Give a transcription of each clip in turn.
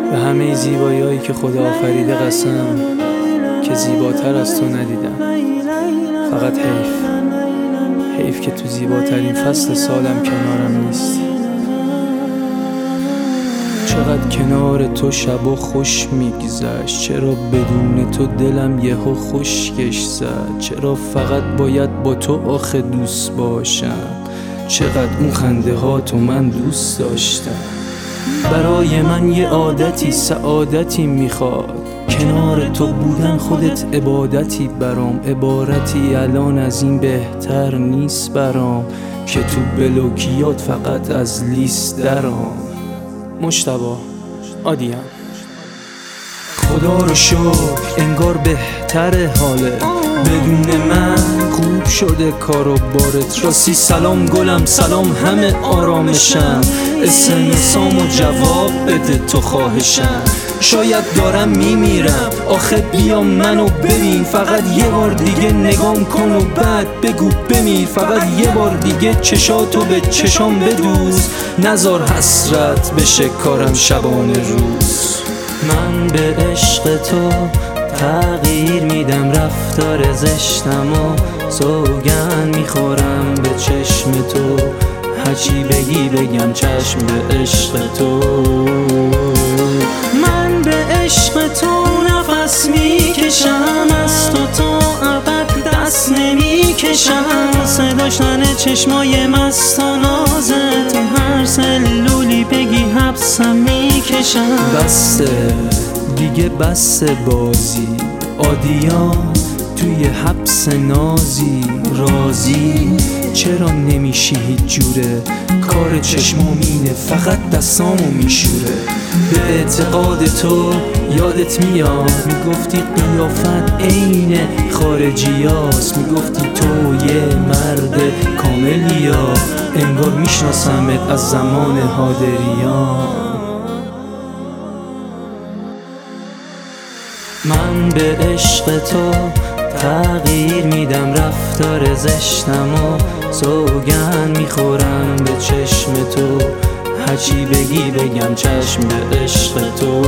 به همه زیبایی‌هایی که خدا آفریده قسم که زیباتر از تو ندیدم. فقط حیف که تو زیباترین فصل سالم کنارم نیستی. چقدر کنار تو شبا خوش میگذشت، چرا بدون تو دلم یهو خشکش زد، چرا فقط باید با تو آخه دوست باشم، چقدر اون خنده ها تو من دوست داشتم. برای من یه عادتی سعادتی میخواد، کنار تو بودن خودت عبادتی برام، عبارتی الان از این بهتر نیست برام، که تو بلوکیات فقط از لیست درام. مجتبی عادیم. خدا رو شکر انگار بهتره حاله، بدون من خوب شده کار و بارت. راستی سلام گلم، سلام همه آرامشم، اسمسامو جواب بده تو خواهشم. شاید دارم میمیرم آخه بیا منو ببین، فقط یه بار دیگه نگام کن و بعد بگو بمیر، فقط یه بار دیگه چشاتو به چشام بدوز، نذار حسرت بشه کارم شبانه روز. من به عشق تو تغییر میدم رفتار زشتم و سوگند میخورم به چشم تو، هرچی بگی بگم چشم به عشق تو. من به عشق تو نفس میکشم، از تو ابد دست نمیکشم، صداش تنه چشمای مست و نازه، تو هر سلولی بگی حبسم میکشم. بسته دیگه بسته بازی، عادیان توی حبس نازی، راضی چرا نمیشی هیچ جوره، کار چشمامینه فقط دستامو میشوره. به اعتقاد تو یادت میاد میگفتی قیافت عین خارجیاست، میگفتی تو یه مرد کاملیا، انگار میشناسمت از زمان هادریان. من به عشق تو تغییر میدم رفتار زشتم و سوگند میخورم به چشم تو، هرچی بگی بگم چشم به عشق تو.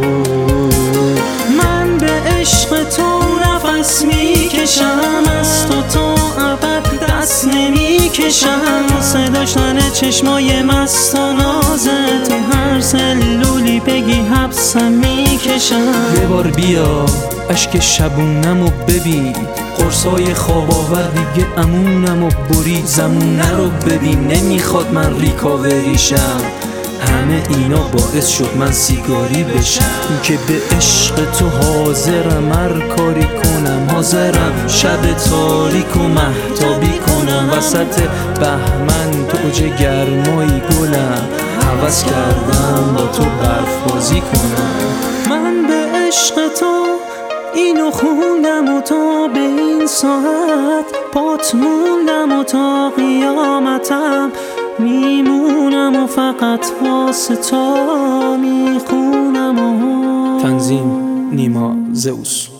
من به عشق تو نفس میکشم، از تو ابد دست نمیکشم، صداش تنه چشمای مست و نازه، تو هر سلولی بگی حبسم میکشم. یه بار بیا اشک شبونمو ببین، قرصای خواب آور دیگه امونمو برید، زمونه رو ببین نمیخواد من ریکاوریشم، همه اینا باعث شد من سیگاری بشم، که به عشق تو حاضرم هر کاری کنم، حاضرم شب تاریک و مهتابی کنم، وسط بهمن توج گرمایی گلم، هوس کردم با تو برف بازی کنم. من به عشق تو اینو خوندم و تا به این ساعت پات موندم و تا قیامتم میمونم و فقط واسه تو میخونم. تنظیم نیما زئوس.